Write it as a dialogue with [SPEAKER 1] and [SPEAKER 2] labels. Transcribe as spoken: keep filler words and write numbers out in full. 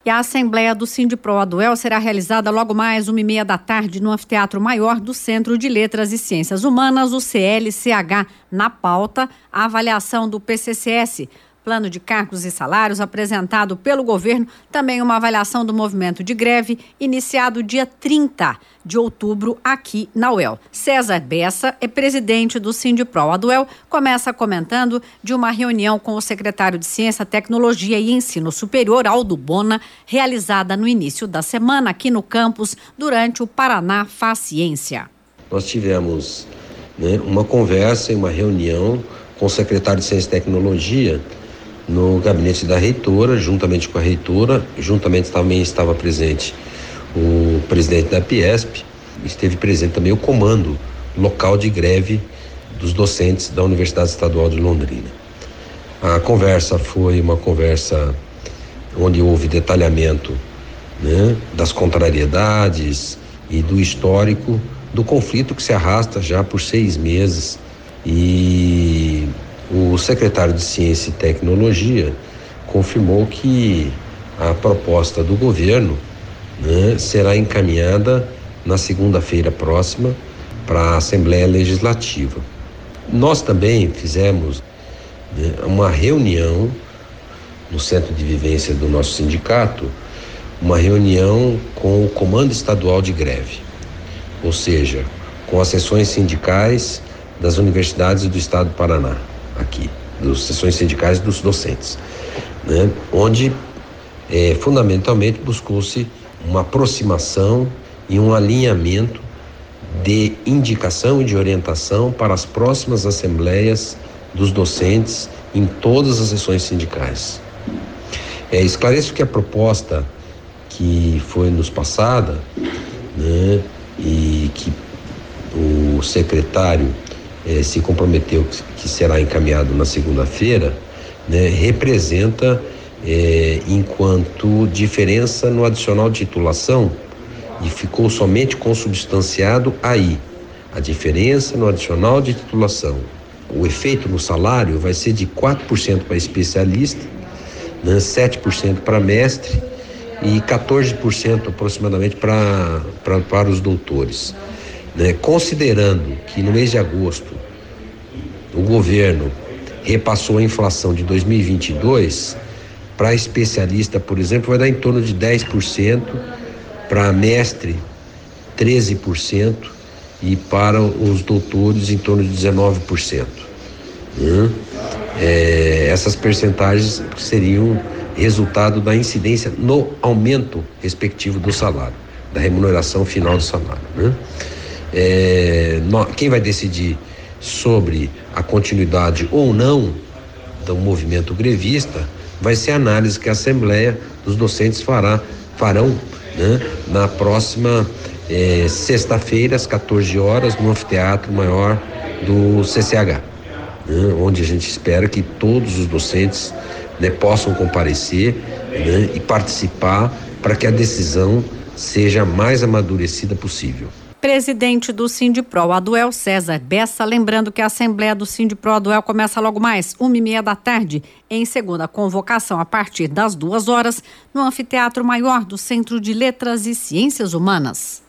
[SPEAKER 1] E a Assembleia do Sindipro-Aduel será realizada logo mais uma e meia da tarde no Anfiteatro Maior do Centro de Letras e Ciências Humanas, o C L C H. Na pauta, a avaliação do P C C S, Plano de Cargos e Salários, apresentado pelo governo, também uma avaliação do movimento de greve, iniciado dia trinta de outubro aqui na U E L. César Bessa é presidente do Sindipro-Aduel, começa comentando de uma reunião com o secretário de Ciência, Tecnologia e Ensino Superior, Aldo Bona, realizada no início da semana aqui no campus, durante o Paraná Faz Ciência.
[SPEAKER 2] Nós tivemos né, uma conversa e uma reunião com o secretário de Ciência e Tecnologia no gabinete da reitora, juntamente com a reitora, juntamente também estava presente o presidente da Piesp, esteve presente também o comando local de greve dos docentes da Universidade Estadual de Londrina. A conversa foi uma conversa onde houve detalhamento né, das contrariedades e do histórico do conflito que se arrasta já por seis meses e o secretário de Ciência e Tecnologia confirmou que a proposta do governo né, será encaminhada na segunda-feira próxima para a Assembleia Legislativa. Nós também fizemos né, uma reunião no Centro de Vivência do nosso sindicato, uma reunião com o Comando Estadual de Greve, ou seja, com as seções sindicais das universidades do Estado do Paraná, aqui, das seções sindicais dos docentes, né? Onde é, fundamentalmente buscou-se uma aproximação e um alinhamento de indicação e de orientação para as próximas assembleias dos docentes em todas as seções sindicais. É, esclareço que a proposta que foi nos passada, né, e que o secretário Eh, se comprometeu que, que será encaminhado na segunda-feira, né, representa, eh, enquanto diferença no adicional de titulação, e ficou somente consubstanciado aí, a diferença no adicional de titulação. O efeito no salário vai ser de quatro por cento para especialista, né, sete por cento para mestre e quatorze por cento aproximadamente para, para, para os doutores. Né, considerando que no mês de agosto o governo repassou a inflação de dois mil e vinte e dois, para especialista, por exemplo, vai dar em torno de dez por cento, para mestre treze por cento e para os doutores em torno de dezenove por cento. Né? É, essas percentagens seriam resultado da incidência no aumento respectivo do salário, da remuneração final do salário. Né? É, no, quem vai decidir sobre a continuidade ou não do movimento grevista vai ser a análise que a Assembleia dos Docentes fará, farão né, na próxima é, sexta-feira, às quatorze horas, no Anfiteatro Maior do C C H, né, onde a gente espera que todos os docentes né, possam comparecer né, e participar para que a decisão seja a mais amadurecida possível.
[SPEAKER 1] Presidente do Sindipro-Aduel, César Bessa, lembrando que a Assembleia do Sindipro-Aduel começa logo mais, uma e meia da tarde, em segunda convocação a partir das duas horas, no Anfiteatro Maior do Centro de Letras e Ciências Humanas.